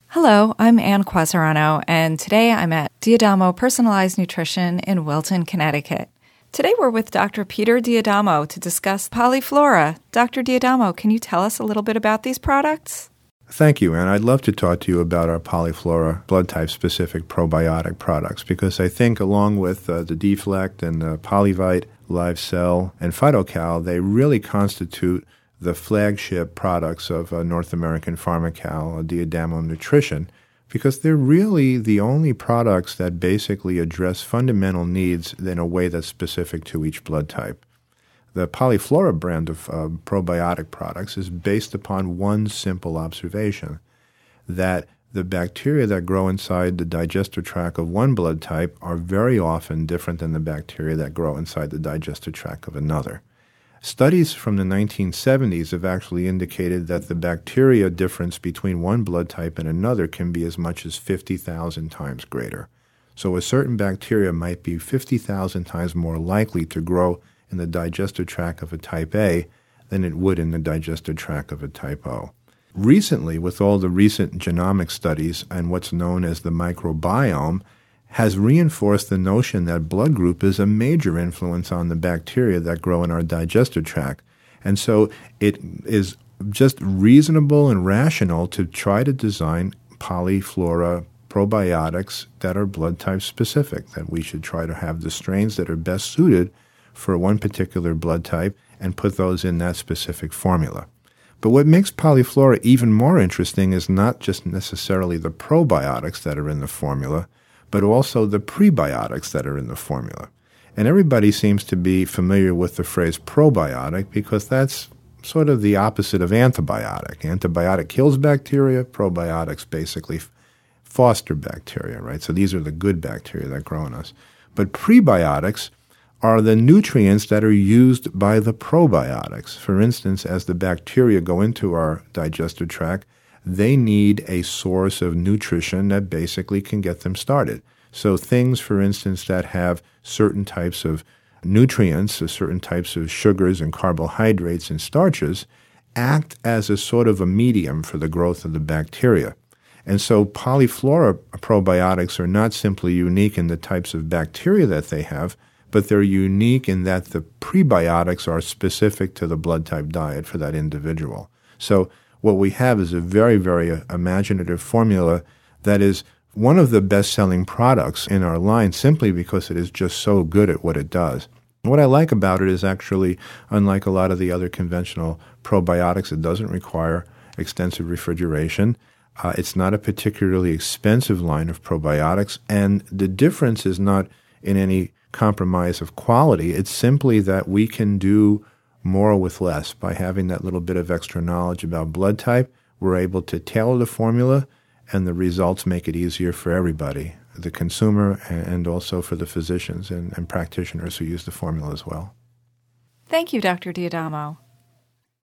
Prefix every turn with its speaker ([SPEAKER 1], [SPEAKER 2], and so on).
[SPEAKER 1] Hello, I'm Ann Quasarano, and today I'm at Diadamo Personalized Nutrition in Wilton, Connecticut. Today we're with Dr. Peter Diadamo to discuss Polyflora. Dr. Diadamo, can you tell us a little bit about these products?
[SPEAKER 2] Thank you, Ann. I'd love to talk to you about our Polyflora blood type-specific probiotic products because I think along with the Deflect and Polyvite, LiveCell, and PhytoCal, they really constitute the flagship products of North American Pharmacal, Diadamo Nutrition, because they're really the only products that basically address fundamental needs in a way that's specific to each blood type. The Polyflora brand of probiotic products is based upon one simple observation, that the bacteria that grow inside the digestive tract of one blood type are very often different than the bacteria that grow inside the digestive tract of another. Studies from the 1970s have actually indicated that the bacteria difference between one blood type and another can be as much as 50,000 times greater. So a certain bacteria might be 50,000 times more likely to grow in the digestive tract of a type A than it would in the digestive tract of a type O. Recently, with all the recent genomic studies and what's known as the microbiome, has reinforced the notion that blood group is a major influence on the bacteria that grow in our digestive tract. And so it is just reasonable and rational to try to design Polyflora probiotics that are blood type specific, that we should try to have the strains that are best suited for one particular blood type and put those in that specific formula. But what makes Polyflora even more interesting is not just necessarily the probiotics that are in the formula, but also the prebiotics that are in the formula. And everybody seems to be familiar with the phrase probiotic because that's sort of the opposite of antibiotic. Antibiotic kills bacteria, probiotics basically foster bacteria, right? So these are the good bacteria that grow in us. But prebiotics are the nutrients that are used by the probiotics. For instance, as the bacteria go into our digestive tract, they need a source of nutrition that basically can get them started. So things, for instance, that have certain types of nutrients, or certain types of sugars and carbohydrates and starches, act as a sort of a medium for the growth of the bacteria. And so Polyflora probiotics are not simply unique in the types of bacteria that they have, but they're unique in that the prebiotics are specific to the blood type diet for that individual. So what we have is a very, very imaginative formula that is one of the best-selling products in our line simply because it is just so good at what it does. What I like about it is actually, unlike a lot of the other conventional probiotics, it doesn't require extensive refrigeration. It's not a particularly expensive line of probiotics, and the difference is not in any compromise of quality. It's simply that we can do more with less. By having that little bit of extra knowledge about blood type, we're able to tailor the formula, and the results make it easier for everybody, the consumer and also for the physicians and practitioners who use the formula as well.
[SPEAKER 1] Thank you, Dr. Diadamo.